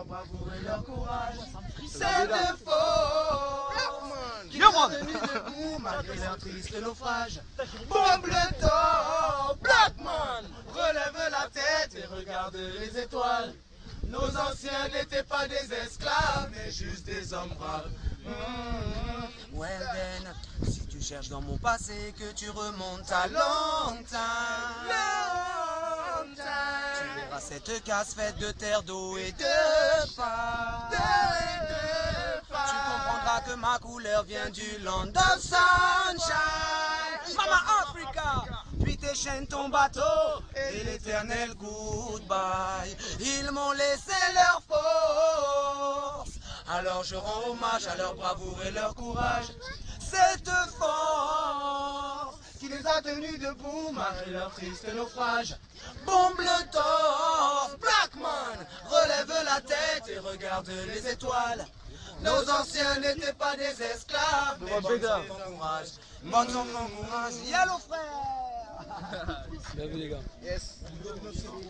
leur bravoure et leur courage. C'est de faux qui sont tenus debout malgré leur triste naufrage. Bombe le temps, Blackman, relève la tête et regarde les étoiles. Nos anciens n'étaient pas des esclaves, mais juste des hommes braves. Well then, si tu cherches dans mon passé, que tu remontes à long time, tu verras cette case faite de terre, d'eau et de pain. Tu comprendras que ma couleur vient du land of sunshine. Mama Africa, puis tes chaînes, ton bateau et l'éternel goodbye. Ils m'ont laissé leur force, alors je rends hommage à leur bravoure et leur courage. Cette force Qui les a tenus debout malgré leur triste naufrage. bombe le torse. Blackman, relève la tête et regarde les étoiles. Nos anciens n'étaient pas des esclaves, mais bon courage. Bon courage. Yallo frère. Bien vu les gars. Yes.